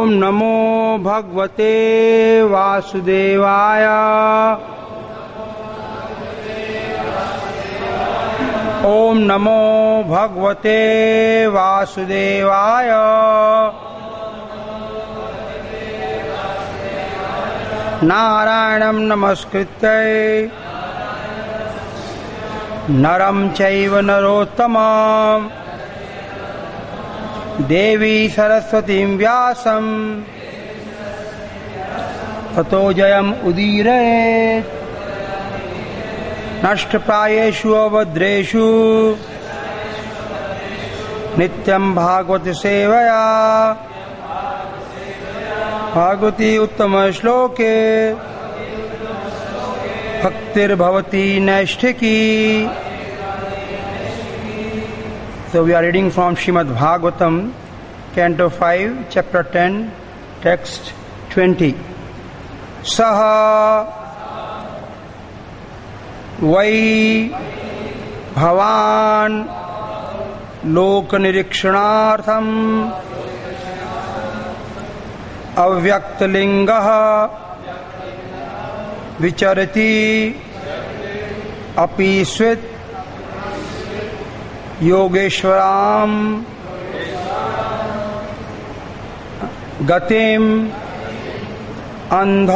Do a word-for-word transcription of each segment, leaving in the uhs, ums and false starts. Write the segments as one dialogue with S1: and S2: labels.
S1: ओम नमो भगवते वासुदेवाय। ओम नमो भगवते वासुदेवाय। नारायणं नमस्कृत्य नरं चैव नरोत्तमं देवी सरस्वतीं व्यासं ततो जयम् उदीरयेत्। नष्टप्रायेषु अभद्रेषु नित्यं भागवत सेवया भागवती उत्तम श्लोके भक्तिर्भवती नैष्ठिकी। So we are reading from Srimad Bhagavatam, Canto five, Chapter ten, Text twenty. Saha vai bhavan lokanirikshanaartham अव्यक्तलिंगः विचरति अपि स्वित् योगेश्वरां गतिम् अंध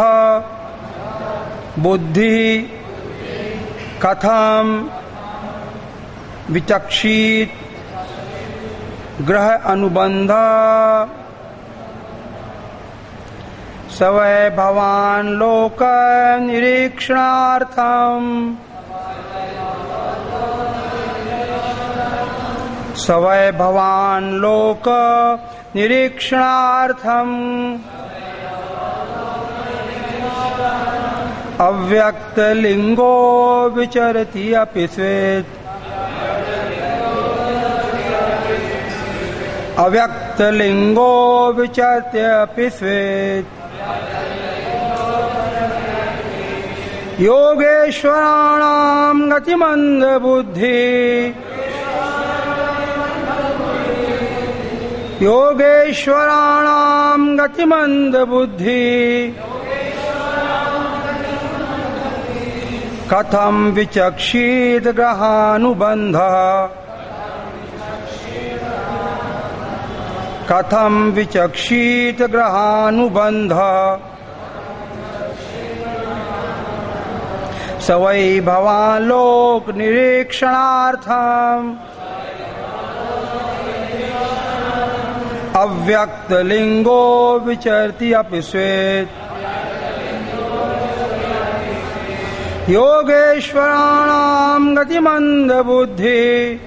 S1: बुद्धि कथं विचक्षित ग्रह अनुबंध सवै भवान लोक निरीक्षणार्थम सवै भवान लोक निरीक्षणार्थम अव्यक्त लिंगो विचरति अपि स्वेत् अव्यक्त लिंगो विचरति अपि स्वेत् योगेश्वराणां गतिमंद बुद्धि योगेश्वराणां गतिमंद बुद्धि कथं विचक्षित ग्रहानुबंध कथं विचक्षित ग्रहानुबंध सवै भवान् लोक निरीक्षणार्थम अव्यक्त लिंगो विचरति अपि स्वेत् योगेश्वराणां गतिमंद बुद्धि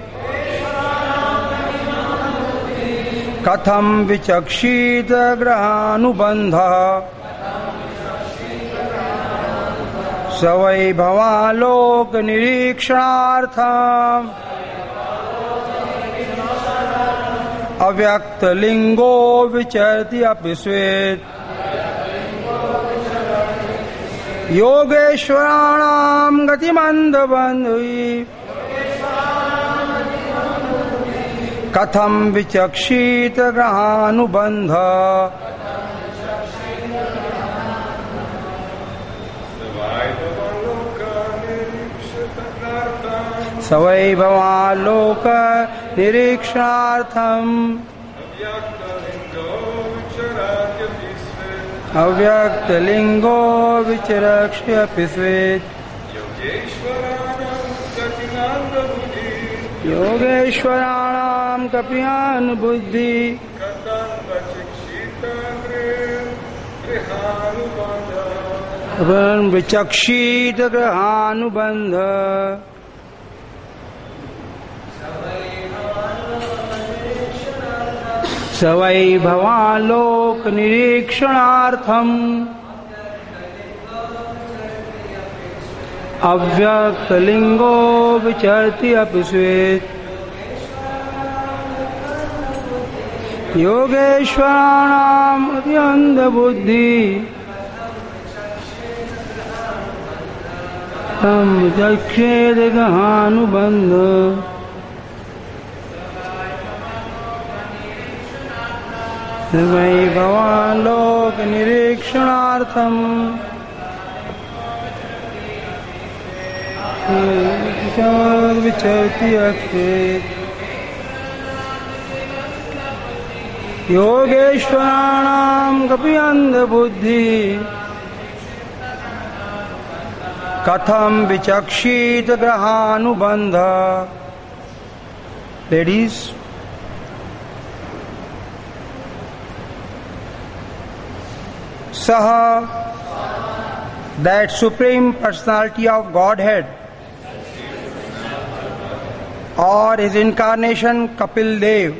S1: कथं विचक्षित ग्रहानुबंध सवै भवान् लोक निरीक्षणार्थम अव्यक्त लिंगो विचरति अपि स्वेत् योगेश्वराणां गतिमंद बंधुः कथं विचक्षित ग्रहानुबंध सवै भवान् लोक निरीक्षणार्थम अव्यक्त लिंगो विचरति अपि स्वेत् योगेश्वराणां कपियान बुद्धि विचक्षित ग्रहानुबंध सवै भवान् लोक निरीक्षणार्थम अव्यक्त लिंगो विचरति अपि स्वेत् योगेश्वराणां अत्यंत बुद्धि तम विचक्षेद गहानुबंध तस्मै भवान् लोक निरीक्षणार्थम् विचरति अक्षेत् योगेश्वराणां कपि अन्धबुद्धि कथं विचक्षित ग्रहानुबंध. Ladies, Saha, that Supreme Personality of Godhead, or His incarnation Kapil Dev,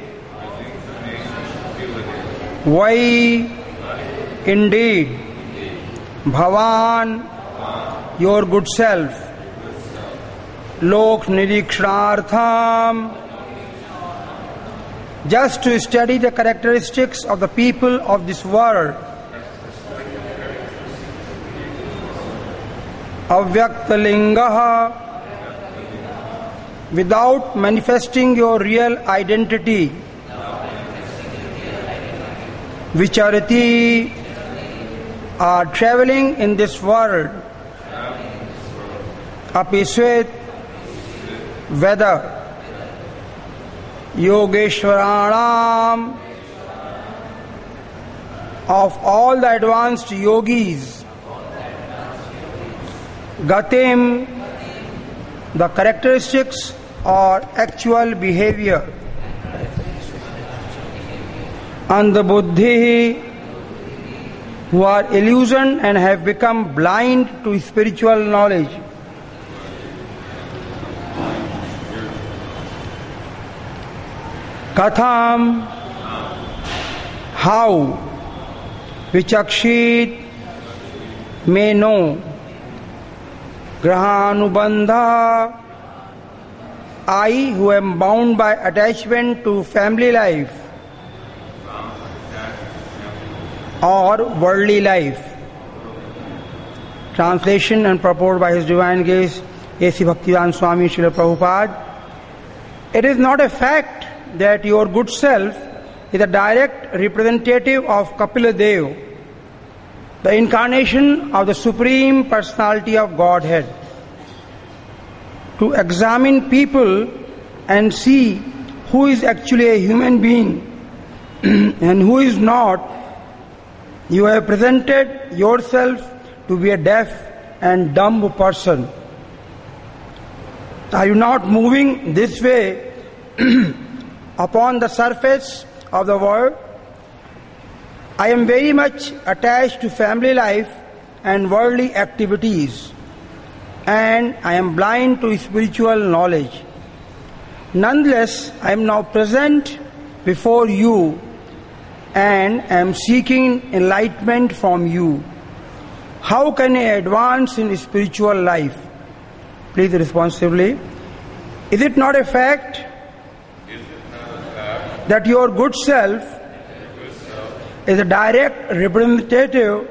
S1: Vai, indeed, Bhavan, your good self, Lok Nirikshanartham, just to study the characteristics of the people of this world, Avyakta Lingaha, without manifesting your real identity, Vicharati, are traveling in this world, Apiswet, whether Yogeshwaranam, of all the advanced yogis, Gatim, the characteristics or actual behavior, and the Buddhi, who are illusioned and have become blind to spiritual knowledge. Katham, how, Vichakshit, may know, Grahanubandha, I who am bound by attachment to family life or worldly life. Translation and purport by His Divine Grace A C Bhaktivedanta Swami Srila Prabhupada. It is not a fact that your good self is a direct representative of Kapila Dev, the incarnation of the Supreme Personality of Godhead. To examine people and see who is actually a human being and who is not, you have presented yourself to be a deaf and dumb person. Are you not moving this way upon the surface of the world? I am very much attached to family life and worldly activities, and I am blind to spiritual knowledge. Nonetheless, I am now present before you and am seeking enlightenment from you. How can I advance in spiritual life? Please responsively. Is it not a fact that your good self is a direct representative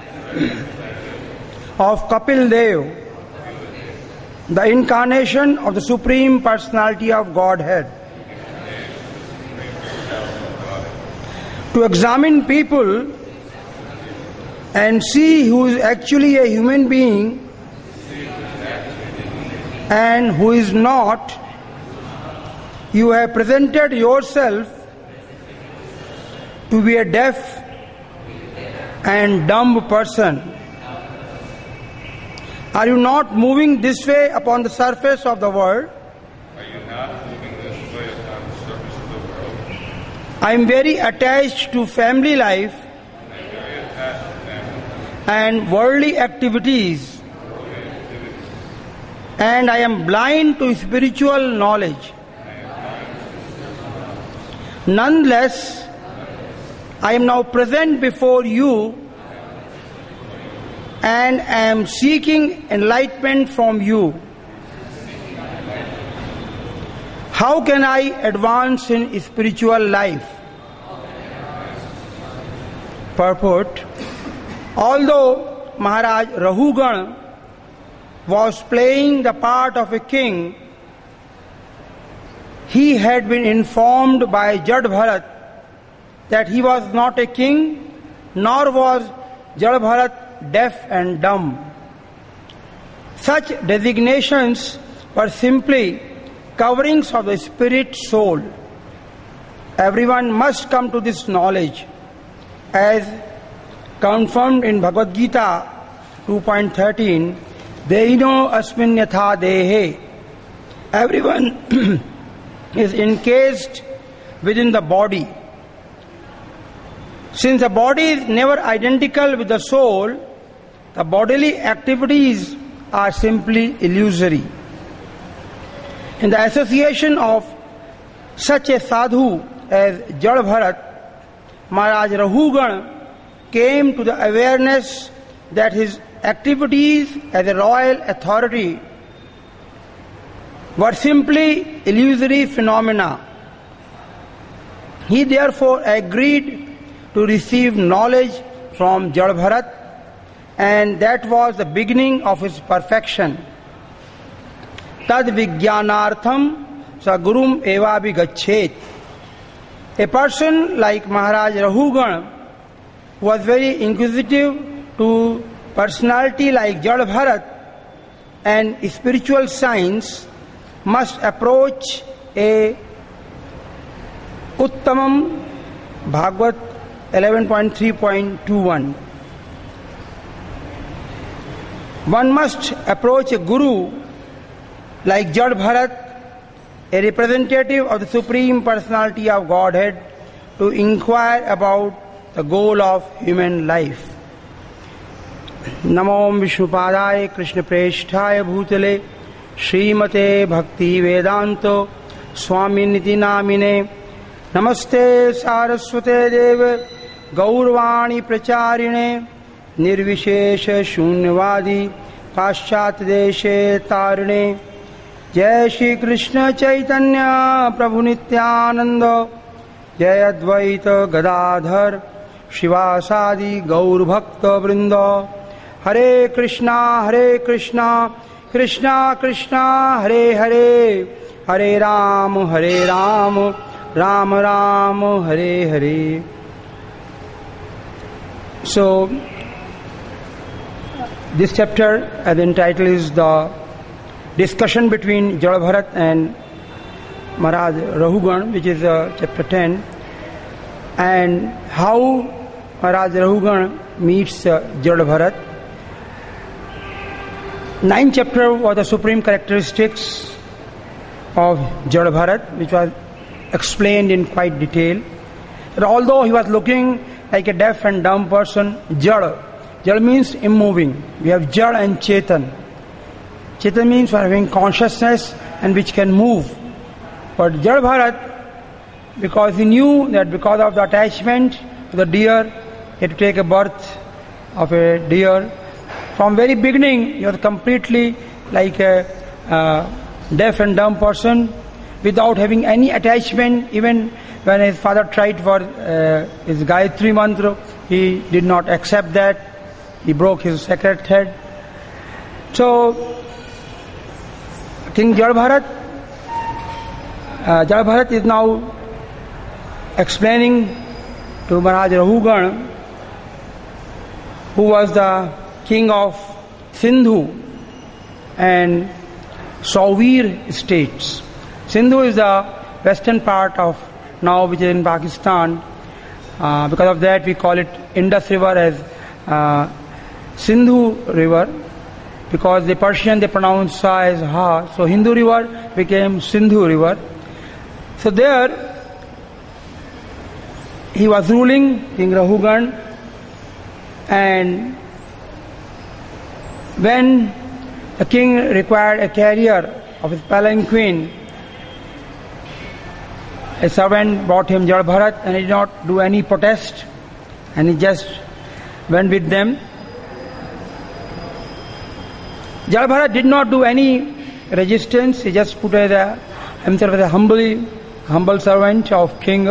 S1: of Kapil Dev, the incarnation of the Supreme Personality of Godhead? To examine people and see who is actually a human being and who is not, you have presented yourself to be a deaf and dumb person. Are you not moving this way upon the surface of the world?
S2: Are you not moving this way upon the surface of the world?
S1: I am very attached to family life
S2: I am very attached to family
S1: and worldly activities,
S2: worldly activities,
S1: and I am blind to spiritual knowledge. Nonetheless, I am now present before you and am seeking enlightenment from you. How can I advance in spiritual life? Purport. Although Maharaj Rahugan was playing the part of a king, he had been informed by Jad Bharat that he was not a king, nor was Jal Bharat deaf and dumb. Such designations were simply coverings of the spirit soul. Everyone must come to this knowledge, as confirmed in Bhagavad Gita two point thirteen, Deino asmin yatha dehe. Everyone is encased within the body. Since the body is never identical with the soul, the bodily activities are simply illusory. In the association of such a sadhu as Jal Bharat, Maharaj Rahugan came to the awareness that his activities as a royal authority were simply illusory phenomena. He therefore agreed to receive knowledge from Jal Bharat, and that was the beginning of his perfection. Tad vijnanartham sa gurum eva vigachet. A person like Maharaj Rahugan, who was very inquisitive to personality like Jal Bharat and spiritual science, must approach a Uttamam Bhagavad eleven point three point two one. One must approach a guru like Jal Bharat, a representative of the Supreme Personality of Godhead, to inquire about the goal of human life. Namo Vishnupadaya Krishna Preshthaya Bhutale Srimate Bhakti Vedanto Swami Niti Namine Namaste Saraswate Deva Gaurvani Pracharine Nirvishesha Shunyavadi Paschat Deshe Tarine Jai Shri Krishna Chaitanya Prabhu Nityananda Jai Advaita Gadadhar Shivasadi Gaur Bhakta Vrinda Hare Krishna Hare Krishna Krishna Krishna Hare Hare Hare Ram Hare Ram Ram Ram Hare Hare. So this chapter, as entitled, is the discussion between Jal Bharat and Maharaj Rahugan, which is uh, chapter ten, and how Maharaj Rahugan meets uh, Jal Bharat. Ninth chapter was the supreme characteristics of Jal Bharat, which was explained in quite detail. But although he was looking like a deaf and dumb person, Jal, Jal means immoving. We have Jal and Chetan. Chetan means for having consciousness and which can move. But Jal Bharat, because he knew that because of the attachment to the deer, he had to take a birth of a deer. From very beginning, he was completely like a uh, deaf and dumb person, without having any attachment. Even when his father tried for uh, his Gayatri Mantra, he did not accept that. He broke his sacred thread. So, King Jal Bharat, uh, Jal Bharat is now explaining to Maharaj Rahugan, who was the king of Sindhu and Sauvir states. Sindhu is the western part of now, which is in Pakistan. Uh, because of that, we call it Indus River as uh, Sindhu River, because the Persian they pronounce Sa as Ha. So Hindu River became Sindhu River. So there he was ruling, King Rahugan, and when the king required a carrier of his palanquin, a servant brought him Jal Bharat, and he did not do any protest, and he just went with them. Jal Bharat did not do any resistance. He just put as a, himself as a humble, humble servant of king.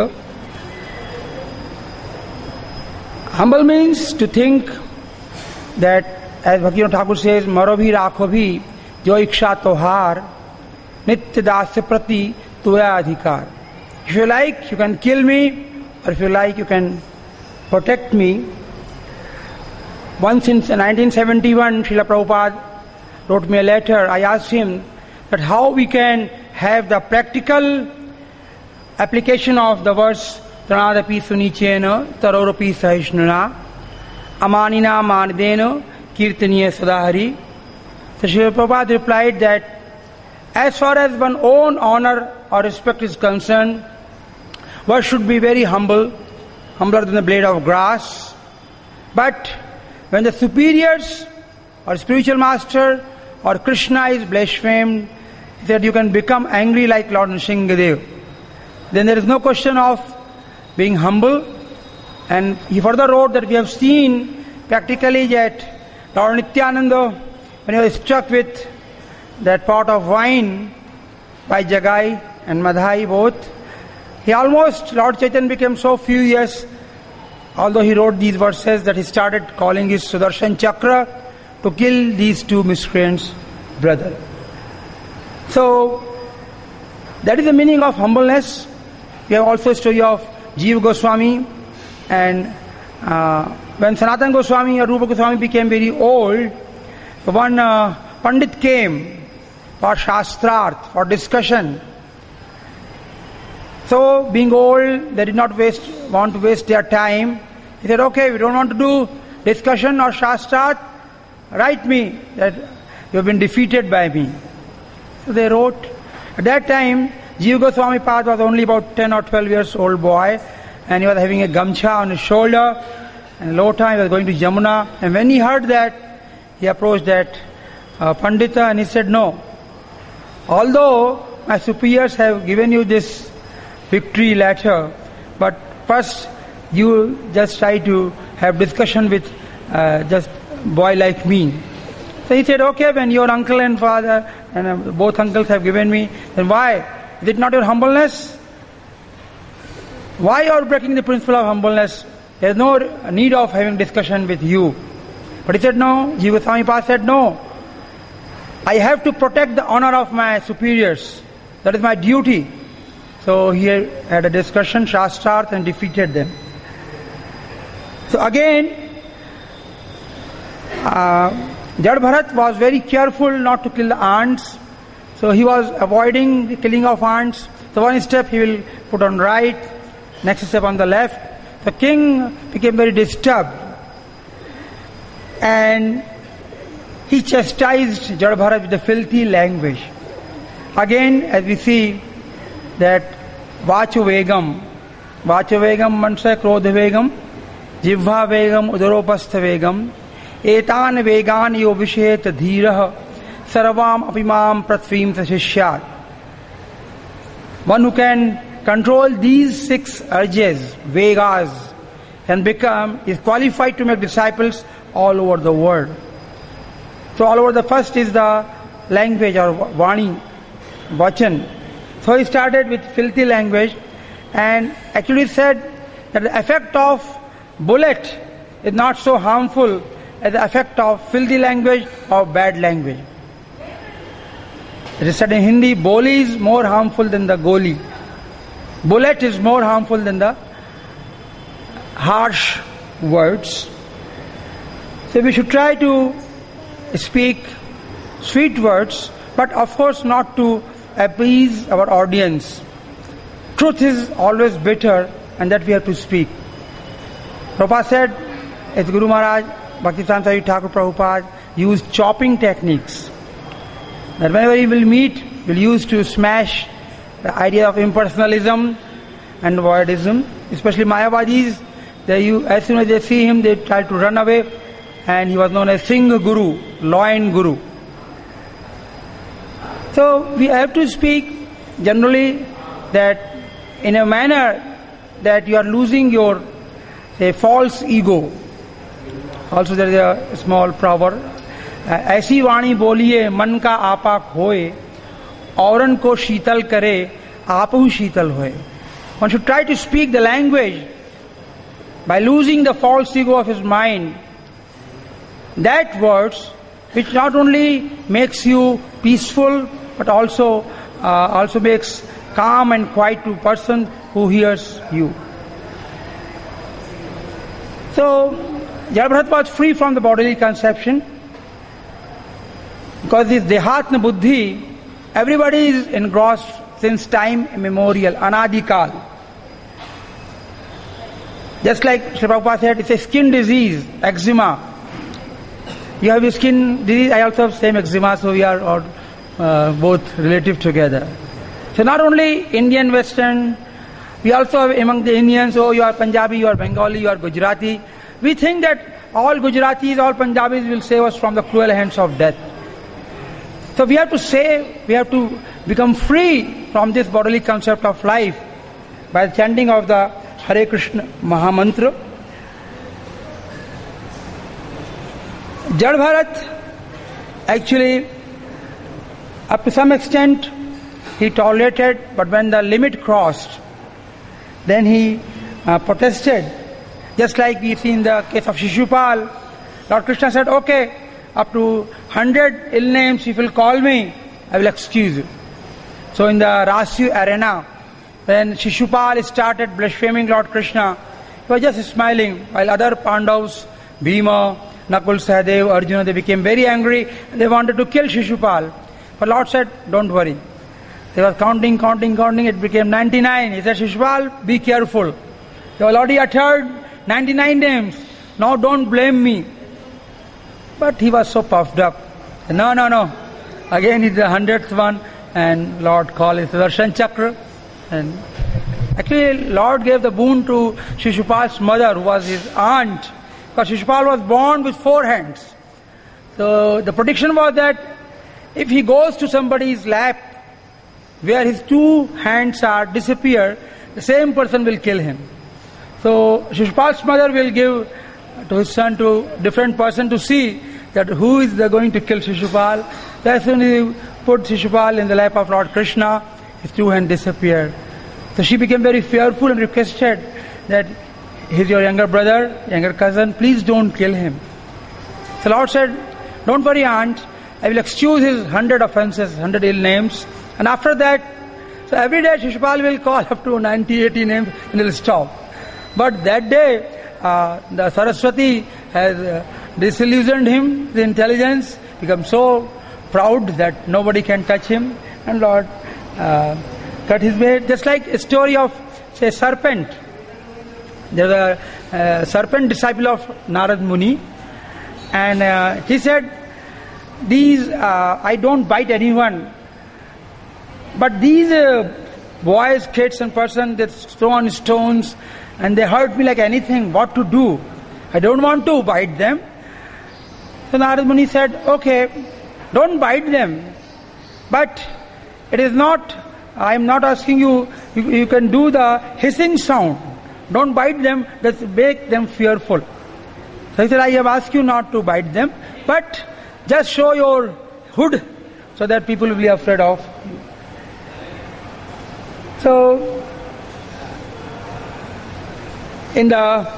S1: Humble means to think that, as Bhaktivinoda Thakur says, Maro bhi rakho bhi jo iksha tohar nitya dasya prati tuya adhikar. If you like, you can kill me, or if you like, you can protect me. Once in nineteen seventy-one, Srila Prabhupada wrote me a letter. I asked him that how we can have the practical application of the verse Tranadapi Sunichena Tarorapi Sahishnuna Amanina Manadena Kirtaniya Sadahari. So Srila Prabhupada replied that as far as one's own honor or respect is concerned, one should be very humble, humbler than the blade of grass. But when the superiors or spiritual master or Krishna is blasphemed, he said you can become angry like Lord Nrsingadev. Then there is no question of being humble. And he further wrote that we have seen practically that Lord Nityananda, when he was struck with that pot of wine by Jagai and Madhai both, he almost, Lord Chaitanya became so furious, although he wrote these verses, that he started calling his Sudarshan Chakra to kill these two miscreants, brother. So, that is the meaning of humbleness. We have also a story of Jiva Goswami, and uh, when Sanatana Goswami or Rupa Goswami became very old, one uh, Pandit came for Shastrarth, for discussion. So, being old, they did not waste, want to waste their time. He said, okay, we don't want to do discussion or Shastrarth, write me that you have been defeated by me. So they wrote. At that time, Jiva Goswami Pad was only about ten or twelve years old boy, and he was having a gamcha on his shoulder, and low time he was going to Jamuna. And when he heard that, he approached that uh, Pandita and he said, no, although my superiors have given you this victory letter, but first you just try to have discussion with uh, just boy like me. So he said, okay, when your uncle and father and uh, both uncles have given me, then why? Is it not your humbleness? Why you are breaking the principle of humbleness? There is no need of having discussion with you. But he said, no. Jiva Goswami Pad said, no. I have to protect the honor of my superiors. That is my duty. So he had a discussion, Shastrarth, and defeated them. So again, uh, Jad Bharat was very careful not to kill the ants. So he was avoiding the killing of ants. So one step he will put on right, next step on the left. The king became very disturbed. And he chastised Jad Bharat with the filthy language. Again, as we see that Vachu Vegam, Vachu Vegam mansa Krodha Vegam, Jivha Vegam Udaropastha Vegam, Etan Vegan yo Vishet Dhirah, Sarvam Apimam Pratvim Sashishyat. One who can control these six urges, Vegas, can become, is qualified to make disciples all over the world. So all over the first is the language or Vani, Vachan. So he started with filthy language and actually said that the effect of bullet is not so harmful as the effect of filthy language or bad language. It is said in Hindi, Boli is more harmful than the Goli. Bullet is more harmful than the harsh words. So we should try to speak sweet words, but of course not to appease our audience. Truth is always bitter, and that we have to speak. Prabhupada said, as Guru Maharaj, Bhaktivedanta Swami Thakur Prabhupada used chopping techniques. That whenever he will meet, he will use to smash the idea of impersonalism and voidism. Especially Mayavadis, they, you, as soon as they see him, they try to run away. And he was known as Singh Guru, Lion Guru. So we have to speak generally that in a manner that you are losing your, say, false ego. Also there is a small proverb. ऐसी वाणी बोलिए मन का आपा खोए औरन को शीतल करे आप ही शीतल होए. One should try to speak the language by losing the false ego of his mind. That words which not only makes you peaceful but also uh, also makes calm and quiet to person who hears you. So, Jada Bharat was free from the bodily conception because this Dehatma Buddhi, everybody is engrossed since time immemorial, Anadikal. Just like Srila Prabhupada said, it's a skin disease, eczema. You have a skin disease, I also have same eczema, so we are all, uh, both relative together. So not only Indian, Western, we also have among the Indians, oh you are Punjabi, you are Bengali, you are Gujarati. We think that all Gujaratis, all Punjabis will save us from the cruel hands of death. So we have to save, we have to become free from this bodily concept of life by the chanting of the Hare Krishna Mahamantra. Jada Bharat, actually, up to some extent, he tolerated, but when the limit crossed, then he uh, protested. Just like we see in the case of Shishupal, Lord Krishna said, okay, up to one hundred ill names, if you will call me, I will excuse you. So in the Rasyu arena, when Shishupal started blaspheming Lord Krishna, he was just smiling, while other Pandavas, Bhima, Nakul, Sahadev, Arjuna, they became very angry and they wanted to kill Shishupal. But Lord said, don't worry. They were counting, counting, counting, it became ninety-nine. He said, Shishupal, be careful. You already uttered ninety-nine names. Now don't blame me. But he was so puffed up. No, no, no. Again it's the hundredth one and Lord called it Darshan Chakra. And actually Lord gave the boon to Shishupal's mother, who was his aunt. Because Shishupal was born with four hands. So the prediction was that if he goes to somebody's lap where his two hands are disappear, the same person will kill him. So Shishupal's mother will give to his son to different person to see that who is going to kill Shishupal. So as soon as he put Shishupal in the lap of Lord Krishna, his two hands disappeared. So she became very fearful and requested that he's your younger brother, younger cousin, please don't kill him. So Lord said, don't worry aunt, I will excuse his hundred offenses, hundred ill names. And after that, so every day Shishupal will call up to ninety, eighty names and he'll stop. But that day, uh, the Saraswati has uh, disillusioned him, the intelligence, become so proud that nobody can touch him. And Lord uh, cut his way. Just like a story of, say, serpent. There's a uh, serpent disciple of Narad Muni. And uh, he said, these, uh, I don't bite anyone. But these uh, boys, kids and persons, they throw on stones and they hurt me like anything. What to do? I don't want to bite them. So Narad Muni said, okay, don't bite them. But it is not, I am not asking you, you, you can do the hissing sound. Don't bite them, just make them fearful. So he said, I have asked you not to bite them, but just show your hood so that people will be afraid of you. So, in the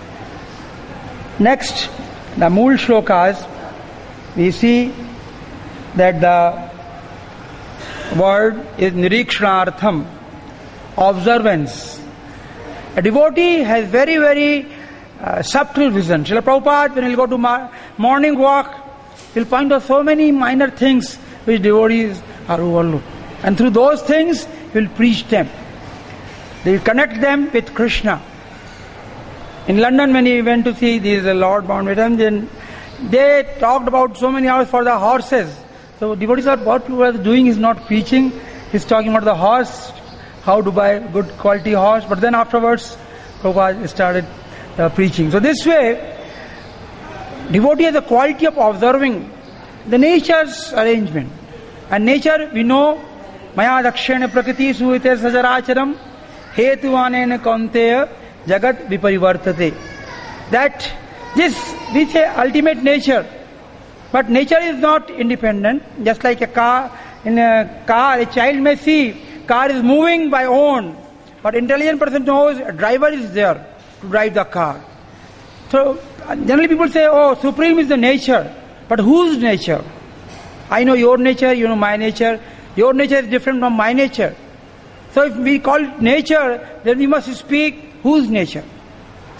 S1: next, the Mool Shlokas, we see that the word is Nirikshanartham, observance. A devotee has very, very uh, subtle vision. Srila Prabhupada, when he'll go to ma- morning walk, he'll find out so many minor things which devotees are overlooked. And through those things, will preach them. They will connect them with Krishna. In London, when he went to see these Lord Mountbatten, then they talked about so many hours for the horses. So devotees thought, what people are doing is not preaching. He's talking about the horse, how to buy good quality horse. But then afterwards, Prabhupada started uh, preaching. So this way, devotee has the quality of observing the nature's arrangement. And nature, we know, Maya dakshena prakriti suhite sajaracharam hetuvanena kaunteya jagat viparivartate. That this, we say ultimate nature. But nature is not independent. Just like a car, in a car, a child may see, car is moving by own. But intelligent person knows a driver is there to drive the car. So generally people say, oh, supreme is the nature. But whose nature? I know your nature, you know my nature. Your nature is different from my nature. So if we call it nature, then we must speak whose nature?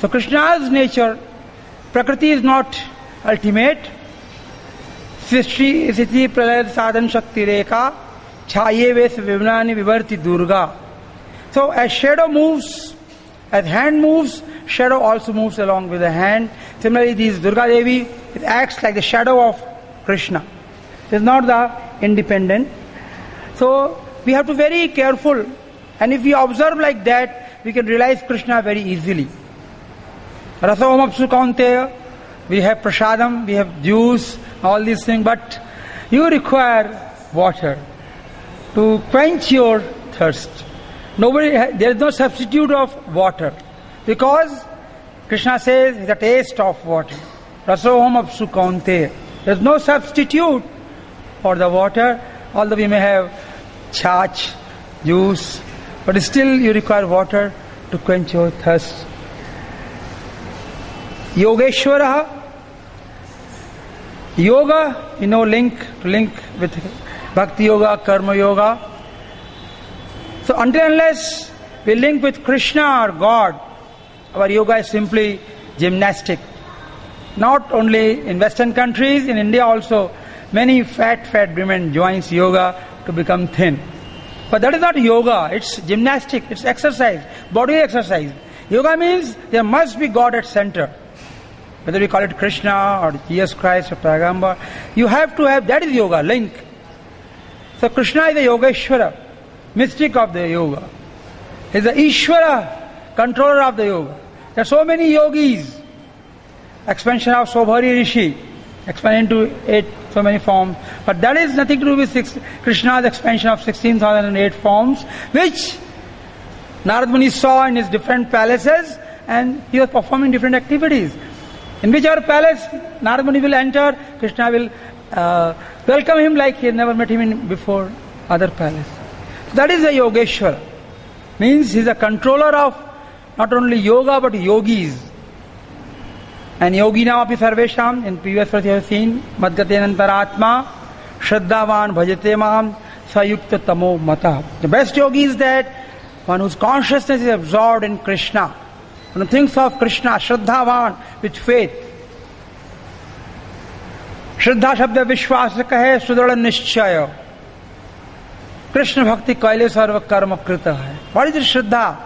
S1: So Krishna's nature, Prakriti is not ultimate. Srishti Siti Pralaya Sadhan Shakti Rekha Chaye Ves Vivnani Vivarti Durga. So as shadow moves, as hand moves, shadow also moves along with the hand. Similarly, this Durga Devi, it acts like the shadow of Krishna. It is not the independent. So we have to be very careful, and if we observe like that, we can realize Krishna very easily. Rasam Apsu Kaunteya, we have prasadam, we have juice, all these things, but you require water to quench your thirst. Nobody, there is no substitute of water, because Krishna says the taste of water. Rasoham apsu kaunteya. There is no substitute for the water, although we may have chach, juice, but still you require water to quench your thirst. Yogeshwara. Yoga, you know, link to link with Bhakti Yoga, Karma Yoga. So until unless we link with Krishna or God, our yoga is simply gymnastic. Not only in Western countries, in India also, many fat, fat women joins yoga to become thin. But that is not yoga, it's gymnastic, it's exercise, body exercise. Yoga means there must be God at center. Whether we call it Krishna or Jesus Christ or Paigambara, you have to have, that is yoga, link. So Krishna is the Yogeshwara, mystic of the yoga. He is the Ishvara, controller of the yoga. There are so many yogis. Expansion of Sobhari Rishi, expanded into eight, so many forms. But that is nothing to do with six, Krishna's expansion of sixteen thousand eight forms, which Narad Muni saw in his different palaces, and he was performing different activities. In whichever palace Narad Muni will enter, Krishna will uh, welcome him like he had never met him in before other palace. That is the Yogeshwara. Means he is a controller of not only yoga but yogis. And yoginam api sarvesham, in previous verse you have seen, madgatenantaratma, shraddhavan bhajate mam, sayukta tamo mata. The best yogi is that one whose consciousness is absorbed in Krishna. One who thinks of Krishna, shraddhavan, with faith. Shraddha shabda vishwasa kahe sudhara nishchaya. Krishna bhakti kaile sarva karma krita hai. What is the shraddha?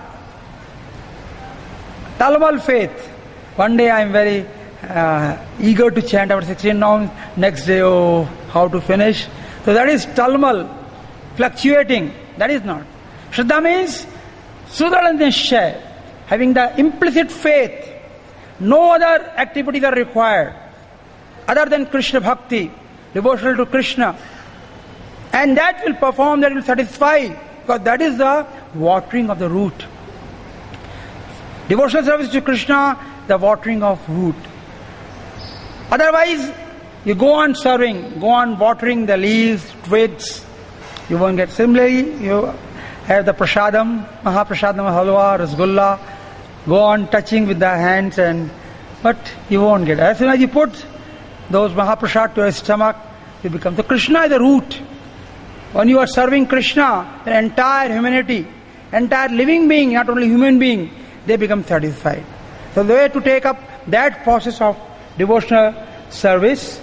S1: Talmal faith. One day I am very uh, eager to chant our sixteen noms. Next day, oh, how to finish? So that is talmal, fluctuating. That is not. Shraddha means sudhara nishchaya, having the implicit faith. No other activities are required other than Krishna bhakti, devotional to Krishna. And that will perform, that will satisfy, because that is the watering of the root. Devotional service to Krishna, the watering of root. Otherwise, you go on serving, go on watering the leaves, twigs, you won't get. Similarly, you have the prasadam, mahaprasadam, halwa, rasgulla, go on touching with the hands, and but you won't get. As soon as you put those mahaprasad to your stomach, you become. So Krishna is the root. When you are serving Krishna, the entire humanity, entire living being, not only human being, they become satisfied. So the way to take up that process of devotional service,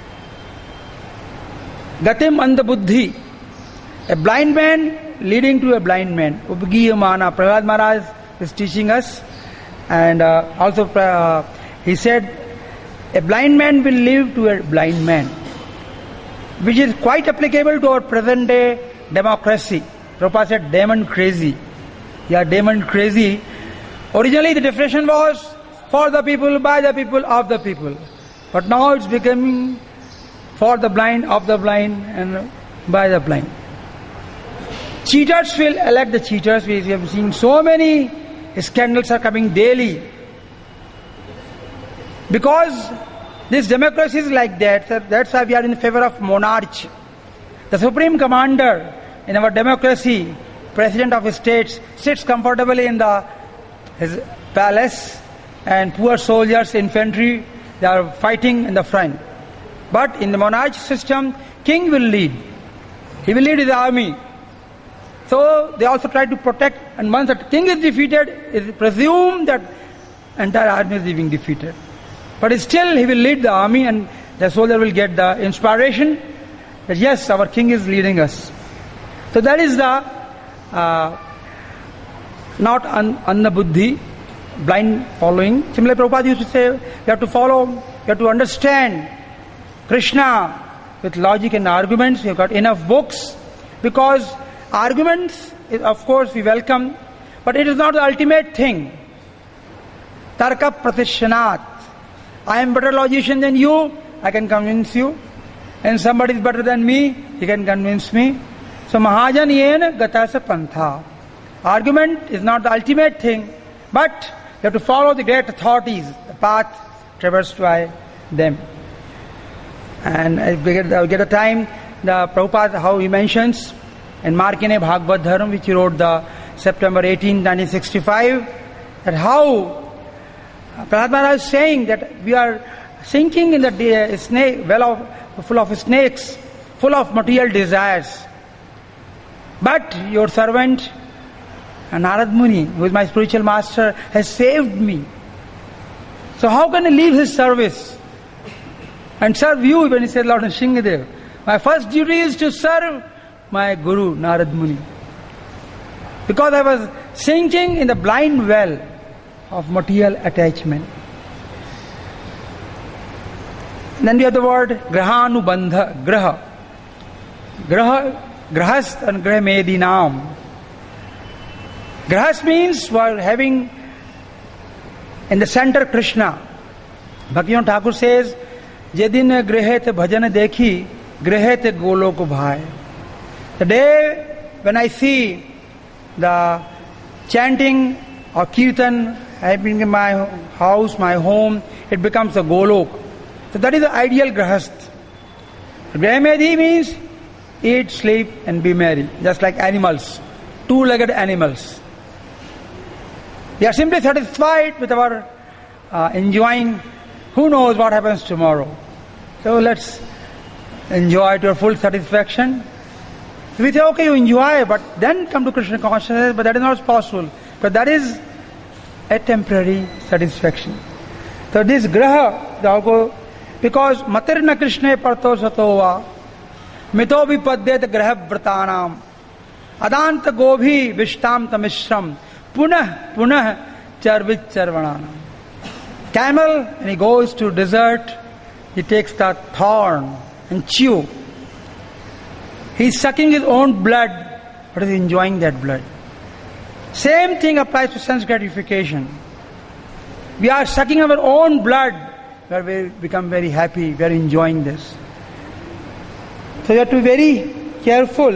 S1: gatim andha buddhi, a blind man leading to a blind man. Upagiyamana, Prahlad Maharaj is teaching us, and uh, also uh, he said, a blind man will live to a blind man, which is quite applicable to our present day democracy. Prabhupada said demon crazy. Yeah, demon crazy. Originally the definition was for the people, by the people, of the people. But now it's becoming for the blind, of the blind, and by the blind. Cheaters will elect the cheaters. We have seen so many scandals are coming daily. Because this democracy is like that, so that's why we are in favor of monarchy. The supreme commander in our democracy, president of states, sits comfortably in the his palace, and poor soldiers, infantry, they are fighting in the front. But in the monarchy system, king will lead. He will lead his army. So they also try to protect, and once the king is defeated, it is presumed that entire army is being defeated. But still he will lead the army, and the soldier will get the inspiration that yes, our king is leading us. So that is the uh, not an, anna buddhi, blind following. Similarly, Prabhupada used to say, you have to follow, you have to understand Krishna with logic and arguments. You've got enough books, because arguments, of course, we welcome, but it is not the ultimate thing. Tarka pratishanat. I am better logician than you, I can convince you. And somebody is better than me, he can convince me. So Mahajan yena gatasa pantha. Argument is not the ultimate thing, but you have to follow the great authorities, the path traversed by them. And I get, I get a time, the Prabhupada, how he mentions in Markine Bhagavad Dharma, which he wrote the September eighteenth, nineteen sixty-five, that how Prahlad Maharaj is saying that we are sinking in the snake, well of, full of snakes, full of material desires. But your servant, Narad Muni, who is my spiritual master, has saved me. So how can I leave his service and serve you? When he said, Lord Nrsingadev, my first duty is to serve my Guru, Narad Muni. Because I was sinking in the blind well of material attachment. Then we have the word grahanubandha, graha. Graha, grahast and grahmedinam. Grahas means while having in the center Krishna. Bhaktivinoda Thakur says, Jedin grehet bhajan dekhi, grehet golok bhai. The day when I see the chanting or kirtan happening in my house, my home, it becomes a golok. So that is the ideal grahast. Grahmedi means eat, sleep and be merry, just like animals, two-legged animals. We are simply satisfied with our uh, enjoying. Who knows what happens tomorrow? So let's enjoy to our full satisfaction. So we say, okay, you enjoy, but then come to Krishna consciousness, but that is not possible. But that is a temporary satisfaction. So this graha, because matirna Krishna parto satova, mito vipadyet graha vratanam, adanta gobhi vishtam tamishram, punah punah charvit charvananam. Camel, when he goes to desert, he takes the thorn and chew. He is sucking his own blood, but is enjoying that blood. Same thing applies to sense gratification. We are sucking our own blood, where we become very happy, we are enjoying this. So you have to be very careful.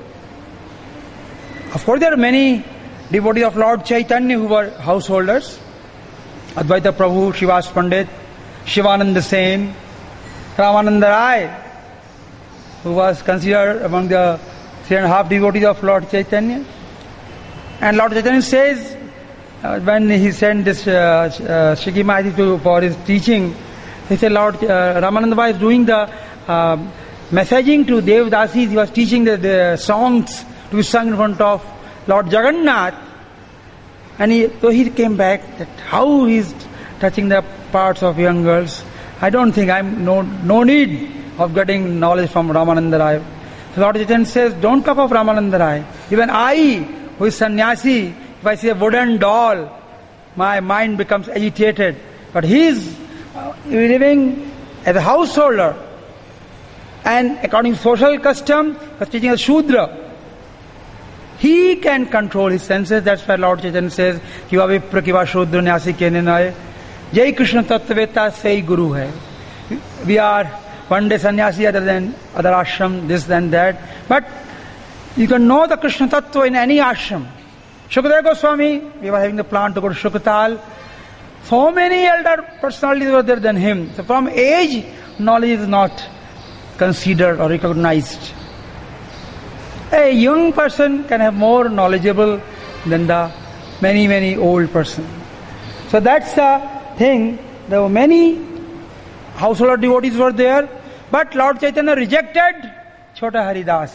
S1: Of course, there are many devotees of Lord Chaitanya who were householders. Advaita Prabhu, Srivas Pandit, Shivananda Sen, Ramananda Rai, who was considered among the three and a half devotees of Lord Chaitanya. And Lord Chaitanya says, uh, when he sent this uh, uh, Shiki Mahati to for his teaching, he said, Lord uh, Ramananda Rai is doing the uh, messaging to Devdasis. He was teaching the, the songs to be sung in front of Lord Jagannath. And he, so he came back that how he is touching the parts of young girls. I don't think I'm no no need of getting knowledge from Ramananda Rai. So Lord Chaitanya says, don't talk of Ramananda Rai. Even I, who is sannyasi, if I see a wooden doll, my mind becomes agitated. But he is uh, living as a householder. And according to social custom, he was teaching a Shudra. He can control his senses. That's why Lord Chaitanya says, Kiva vipra kiva Shudra nyasi kenenaya. Jai Krishna tattveta sei Guru hai. We are one day sannyasi, other than other ashram, this and that. But you can know the Krishna Tattva in any ashram. Shukadeva Goswami, we were having the plan to go to Shukatal. So many elder personalities were there than him. So from age, knowledge is not considered or recognized. A young person can have more knowledgeable than the many, many old person. So that's the thing. There were many householder devotees were there, but Lord Chaitanya rejected Chota Haridas.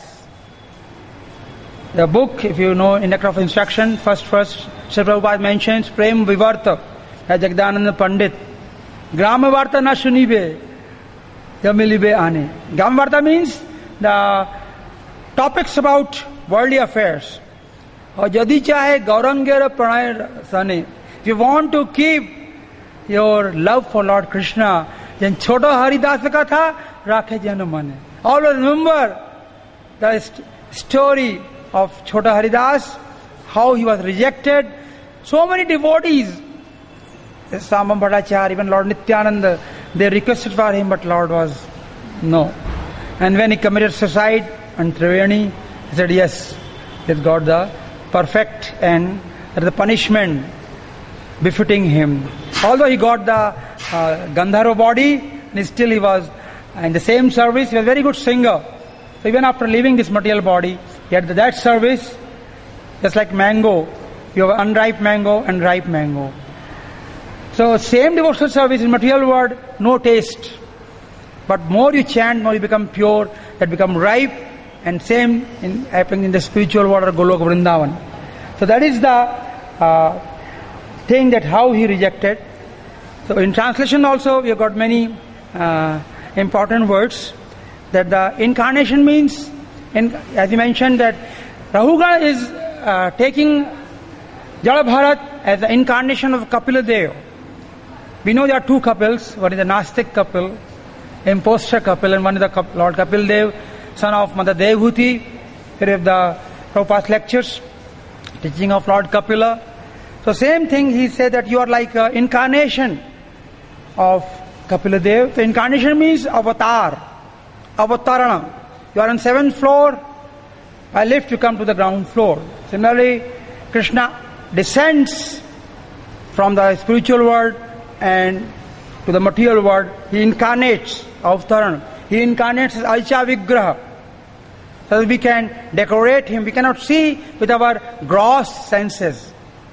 S1: The book, if you know, in Nectar of Instruction, first, first, Sri Prabhupada mentions Prem Vivarta. है जगदानंद पंडित, ग्राम वार्ता न सुनिबे या मिलिबे आने. ग्राम वार्ता means the topics about worldly affairs. और यदि चाहे गौरंगेर प्रणय सने, if you want to keep your love for Lord Krishna, then छोटो हरिदास का था राखे जन मने. Always remember the st- story of Chota Haridas, how he was rejected. So many devotees, Samam Bhattacharya, even Lord Nityananda, they requested for him, but Lord was no. And when he committed suicide on Triveni, he said yes, he has got the perfect and the punishment befitting him. Although he got the uh, Gandharva body, and still he was in the same service. He was a very good singer. So even after leaving this material body, he had that service, just like mango. You have unripe mango and ripe mango. So same devotional service in material world, no taste. But more you chant, more you become pure, that become ripe, and same in happening in the spiritual world, Golok Vrindavan. So that is the uh, thing that how he rejected. So in translation also we have got many uh, important words. That the incarnation means, in, as you mentioned, that Rahuga is uh, taking Jala Bharat as the incarnation of Kapila Dev. We know there are two Kapils. One is the Nastik Kapil, impostor Kapil, and one is the Lord Kapil Dev, son of Mother Devhuti. Here we have the Prabhupada's lectures, teaching of Lord Kapila. So same thing, he said that you are like an incarnation of Kapila Dev. So incarnation means avatar. Avataranam. You are on seventh floor. By lift you come to the ground floor. Similarly, Krishna descends from the spiritual world and to the material world. He incarnates Avataranam. He incarnates as Alcha Vigraha. So that we can decorate him. We cannot see with our gross senses.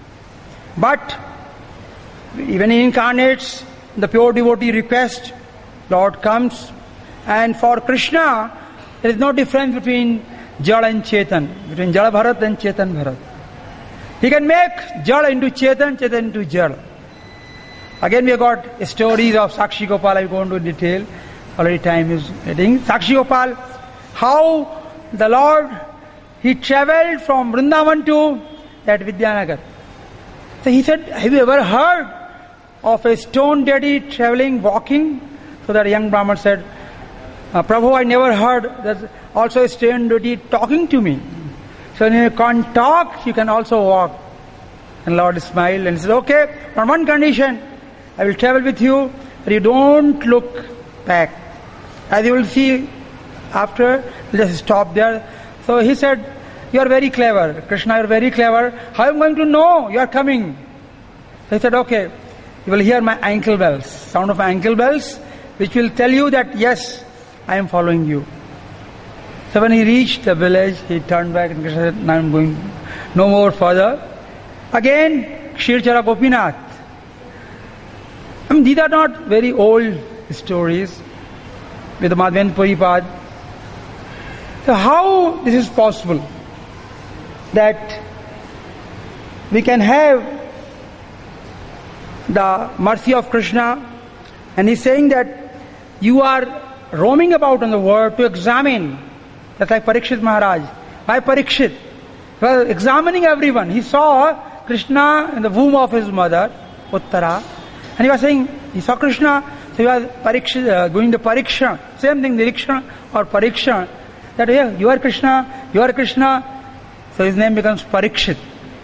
S1: But when he incarnates, the pure devotee request, Lord comes. And for Krishna, there is no difference between Jala and Chetan, between Jala Bharat and Chetan Bharat. He can make Jala into Chetan, Chetan into Jala. Again we have got stories of Sakshi Gopal, I will go into detail, already time is getting. Sakshi Gopal, how the Lord, he travelled from Vrindavan to that Vidyanagar. So he said, have you ever heard of a stone deity travelling, walking? So that young Brahman said, Uh, Prabhu, I never heard that also a stone deity talking to me. So when you can't talk, you can also walk. And Lord smiled and said, okay, on one condition, I will travel with you, but you don't look back. As you will see after, just stop there. So he said, you are very clever. Krishna, you are very clever. How am I going to know you are coming? So he said, okay, you will hear my ankle bells, sound of my ankle bells, which will tell you that yes, I am following you. So when he reached the village, he turned back and Krishna said, now I am going no more further. Again, Kshirchara Gopinath. I mean, these are not very old stories with the Madhvendra Puripad. So how this is possible that we can have the mercy of Krishna, and he's saying that you are roaming about on the world to examine, just like Parikshit Maharaj. Why Parikshit? He was examining everyone. He saw Krishna in the womb of his mother, Uttara, and he was saying, he saw Krishna, so he was Parikshit, uh, going to Pariksha, same thing, Niriksha or Pariksha, that yeah, you are Krishna, you are Krishna, so his name becomes Parikshit.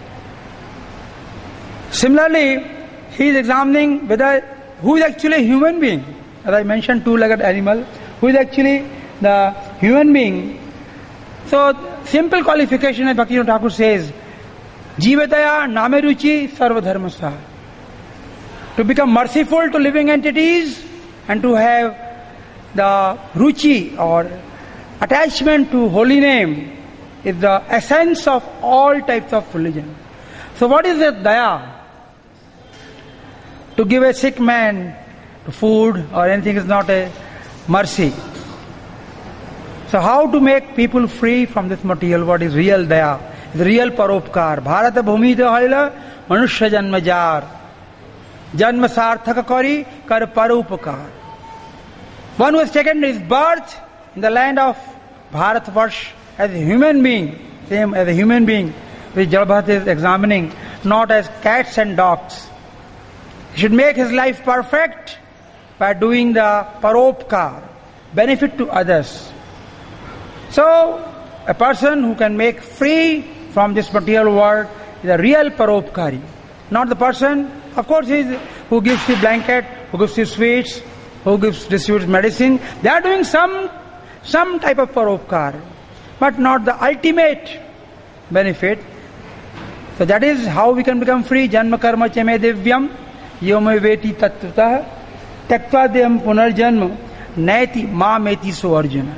S1: Similarly, he is examining whether who is actually a human being. As I mentioned, two-legged animal, who is actually the human being. So, simple qualification as Bhaktivinoda Thakur says, Jivataya name ruchi sarva dharmasa. To become merciful to living entities and to have the ruchi or attachment to holy name is the essence of all types of religion. So what is the daya? To give a sick man food or anything is not a mercy. So how to make people free from this material? What is real daya? The real paropkar. Bharata bhumita haila manusya janmajar. Janma sarthaka kari kar parupakar. One who has taken his birth in the land of Bharatvarsh as a human being, same as a human being, which Jalbhat is examining, not as cats and dogs. He should make his life perfect by doing the paropkar, benefit to others. So, a person who can make free from this material world is a real paropkari. Not the person, of course, he is, who gives the blanket, who gives the sweets, who gives distributes medicine. They are doing some some type of paropkar, but not the ultimate benefit. So that is how we can become free. Janma karma chame divyam yome veti tattvata taktva deyam punarjanma naiti ma meti so arjuna.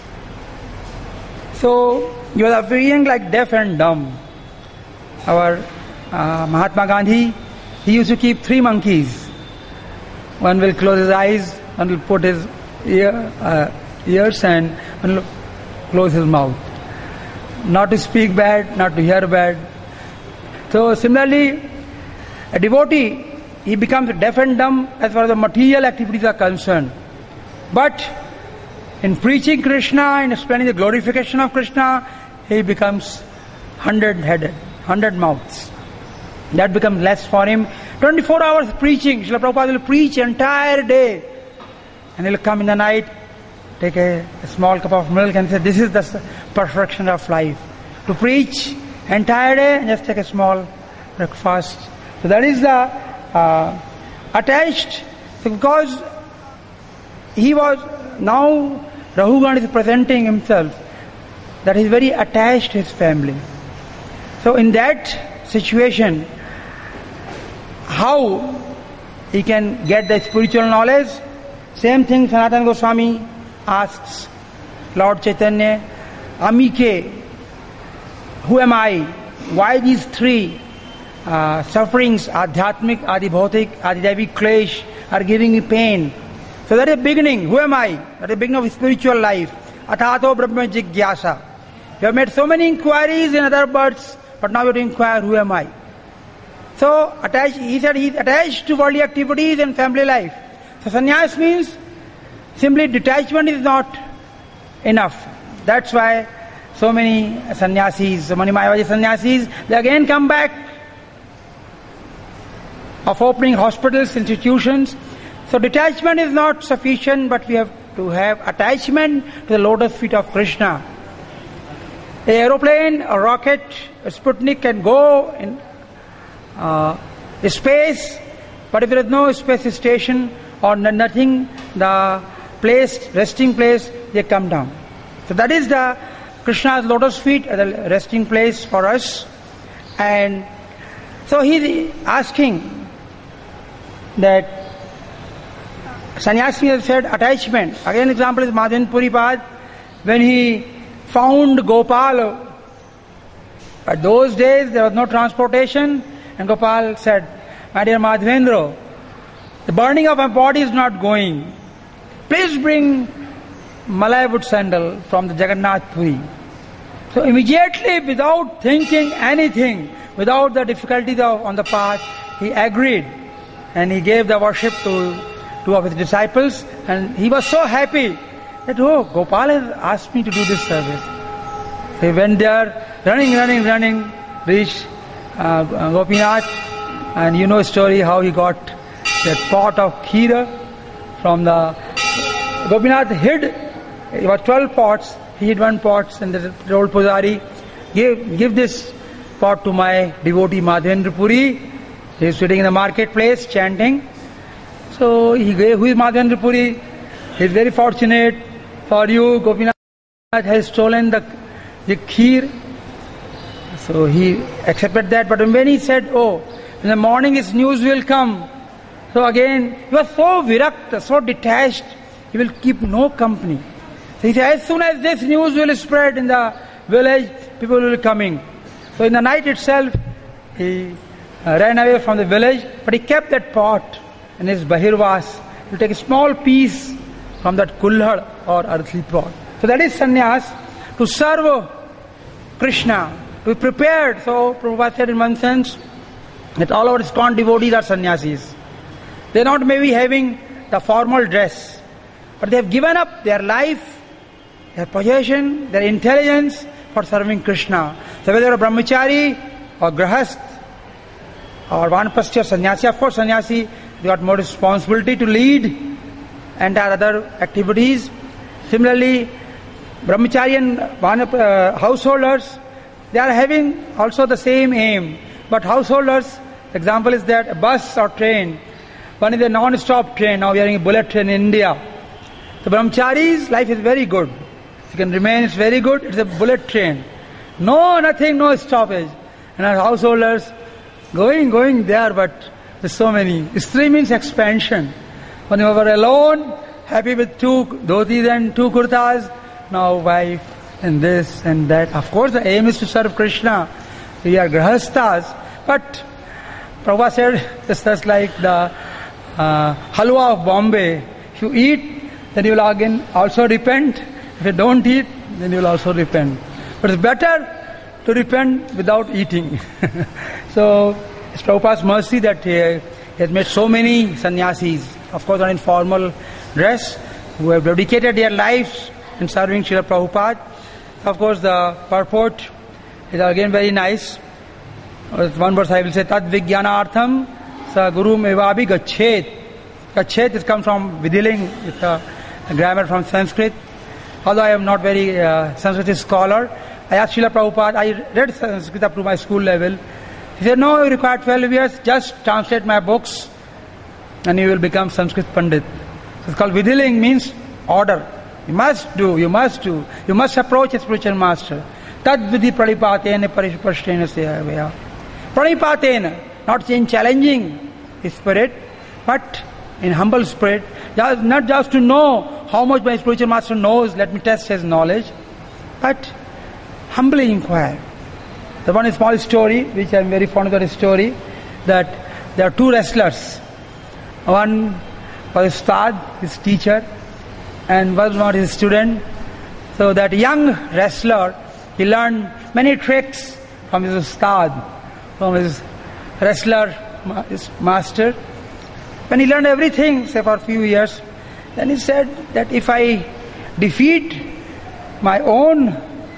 S1: So you are appearing like deaf and dumb. Our uh, Mahatma Gandhi, he used to keep three monkeys. One will close his eyes, one will put his ear, uh, ears, and one will close his mouth. Not to speak bad, not to hear bad. So similarly, a devotee, he becomes deaf and dumb as far as the material activities are concerned. But in preaching Krishna and explaining the glorification of Krishna, he becomes hundred-headed, hundred mouths. That becomes less for him. twenty-four hours preaching. Srila Prabhupada will preach entire day. And he'll come in the night, take a, a small cup of milk and say, this is the perfection of life. To preach entire day and just take a small breakfast. So that is the uh, attached, because he was, now Rahugan is presenting himself that he is very attached to his family. So in that situation, how he can get the spiritual knowledge? Same thing Sanatana Goswami asks Lord Chaitanya, Amike, who am I? Why these three uh, sufferings, Adhyatmik, Adibhautik, Adidevi Klesh, are giving me pain? So that is the beginning. Who am I? That is the beginning of spiritual life. Athato Brahma Jigyasa. You have made so many inquiries in other births, but now you have to inquire, who am I? So, attached, he said he is attached to worldly activities and family life. So, sannyas means simply detachment is not enough. That's why so many sannyasis, so many Mayavadi sannyasis, they again come back of opening hospitals, institutions. So, detachment is not sufficient, but we have to have attachment to the lotus feet of Krishna. An aeroplane, a rocket, a Sputnik can go in Uh, space, but if there is no space station or nothing, the place, resting place, they come down. So that is the Krishna's lotus feet, the resting place for us. And so he is asking that sannyasi has said attachment. Again, example is Madhavendra Puri Pad, when he found Gopal. At those days there was no transportation. And Gopal said, my dear Madhavendra, the burning of my body is not going. Please bring Malai wood sandal from the Jagannath Puri. So immediately, without thinking anything, without the difficulties of, on the path, he agreed. And he gave the worship to two of his disciples. And he was so happy that, oh, Gopal has asked me to do this service. He went there, running, running, running, reached Uh, Gopinath, and you know the story how he got that pot of kheer from the Gopinath hid. It was twelve pots. He hid one pot, and the old Pujari, give give this pot to my devotee Madhavendra Puri. He is sitting in the marketplace chanting. So he gave, who is Madhavendra Puri? He is very fortunate. For you, Gopinath has stolen the the kheer. So he accepted that, but when he said, oh, in the morning his news will come. So again, he was so virakta, so detached, he will keep no company. So he said, as soon as this news will spread in the village, people will be coming. So in the night itself, he uh, ran away from the village, but he kept that pot in his bahirvas. He will take a small piece from that kulhad or earthly pot. So that is sannyas, to serve Krishna. To be prepared. So Prabhupada said in one sense that all our ISKCON devotees are sannyasis. They're not maybe having the formal dress, but they have given up their life, their possession, their intelligence for serving Krishna. So whether a brahmachari or grahast or vanapasti or sannyasi, of course sannyasi, they got more responsibility to lead and other activities. Similarly, brahmachari and vanap, uh, householders, they are having also the same aim. But householders, example is that a bus or train, one is a non-stop train, now we are in a bullet train in India. So brahmachari's life is very good. You can remain, it's very good, it's a bullet train. No, nothing, no stoppage. And our householders, going, going there, but there's so many. Istri means expansion. When you were alone, happy with two dhotis and two kurtas, now wife and this and that. Of course the aim is to serve Krishna. We are grahastas. But Prabhupada said, it's just like the uh, halwa of Bombay. If you eat, then you will again also repent. If you don't eat, then you will also repent. But it's better to repent without eating. So it's Prabhupada's mercy that he has made so many sannyasis, of course not in formal dress, who have dedicated their lives in serving Srila Prabhupada. Of course the purport is again very nice. One verse I will say, Tad Vijnanartham Sa Guru Mevabi Gachet. Gachet is come from Vidiling, it's a, a grammar from Sanskrit. Although I am not very uh, Sanskrit scholar, I asked Srila Prabhupada, I read Sanskrit up to my school level. He said, no, you require twelve years, just translate my books and you will become Sanskrit Pandit. So it's called Vidiling, means order. You must do, you must do, you must approach a spiritual master. Tad vidhi pranipatena parishpashtena sevaya. Pranipatena, not in challenging spirit, but in humble spirit. Just, not just to know how much my spiritual master knows, let me test his knowledge, but humbly inquire. The one small story, which I am very fond of that story, that there are two wrestlers. One was Ustad, his teacher, and was not his student. So that young wrestler, he learned many tricks from his Ustad, from his wrestler, his master. When he learned everything, say for a few years, then he said that if I defeat my own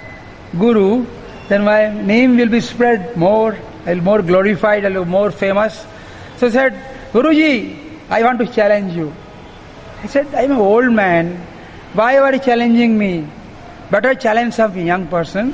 S1: guru, then my name will be spread more, I will be more glorified, I will be more famous. So he said, Guruji, I want to challenge you. He said, I am an old man, why are you challenging me? Better challenge some young person.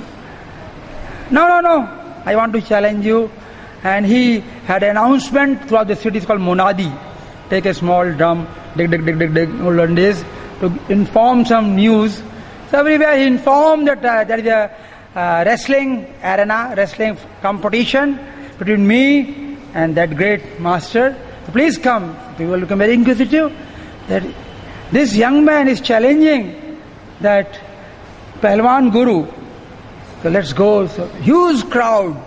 S1: No, no, no, I want to challenge you. And he had an announcement throughout the city, it's called Monadi. Take a small drum, dig, dig, dig, dig, dig, olden days, to inform some news. So everywhere he informed that uh, there is a uh, wrestling arena, wrestling competition between me and that great master. So please come. People become very inquisitive. That this young man is challenging that Pahalwan Guru. So let's go. So huge crowd.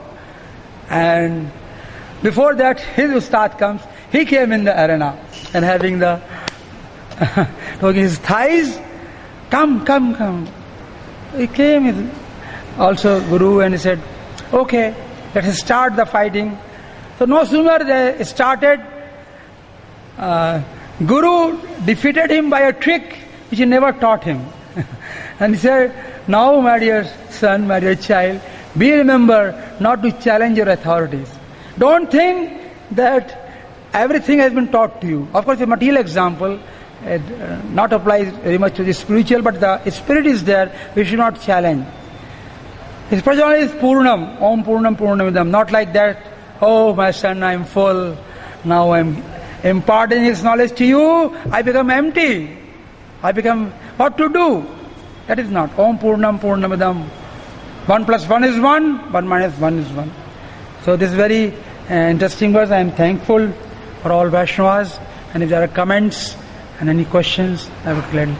S1: And before that, his Ustad comes. He came in the arena and having the talking his thighs. Come, come, come. He came with also Guru and he said, okay, let us start the fighting. So no sooner they started, uh, Guru defeated him by a trick which he never taught him. And he said, now my dear son, my dear child, be remember not to challenge your authorities. Don't think that everything has been taught to you. Of course, a material example, it uh, not applies very much to the spiritual, but the spirit is there, we should not challenge. His spiritual is Purnam, Om Purnam Purnamidam, not like that, oh my son, I am full, now I am imparting his knowledge to you, I become empty. I become, what to do? That is not. Om Purnam Purnamidam. One plus one is one, one minus one is one. So this is very uh, interesting verse. I am thankful for all Vaishnavas, and if there are comments and any questions, I would gladly.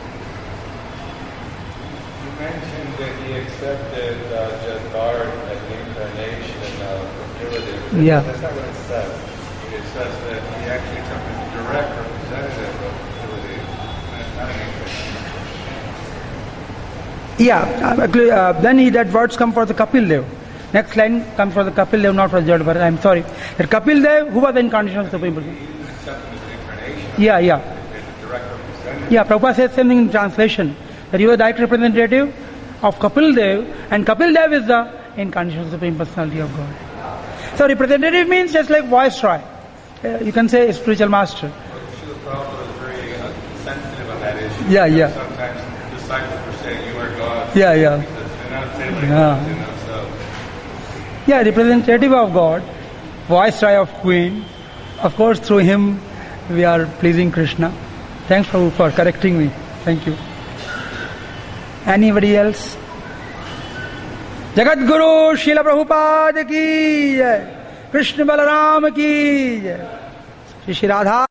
S2: You mentioned that he accepted uh, Jadvar as the incarnation of fertility.
S1: Yeah.
S2: That's not what it says. It says that he actually took a direct representative of fertility. That's not an incarnation.
S1: Yeah, actually, uh, then he, that words come for the Kapil Dev. Next line comes for the Kapil Dev, not for Jadvar. I am sorry. That Kapil Dev, who was the incarnation of the Supreme Person?
S2: accept him as an incarnation.
S1: Yeah, yeah.
S2: And a direct representative.
S1: Yeah, Prabhupada says something in translation, that you are the direct representative of Kapil Dev, and Kapil Dev is the incarnation of the Supreme Personality of God. So representative means just like viceroy. Uh, you can say spiritual master.
S2: Srila Prabhupada is very uh, sensitive on that issue.
S1: Yeah, yeah.
S2: Sometimes disciples were saying, you are God.
S1: Yeah, yeah.
S2: Because they're not saying
S1: Yeah.
S2: you know, so.
S1: Yeah, representative of God, viceroy of Queen. Of course, through him we are pleasing Krishna. Thanks Prabhu for correcting me. Thank you. Anybody else? Jagat Guru Srila Prabhupada ki jai. Krishna Balaram ki jai. Shri Shri Radha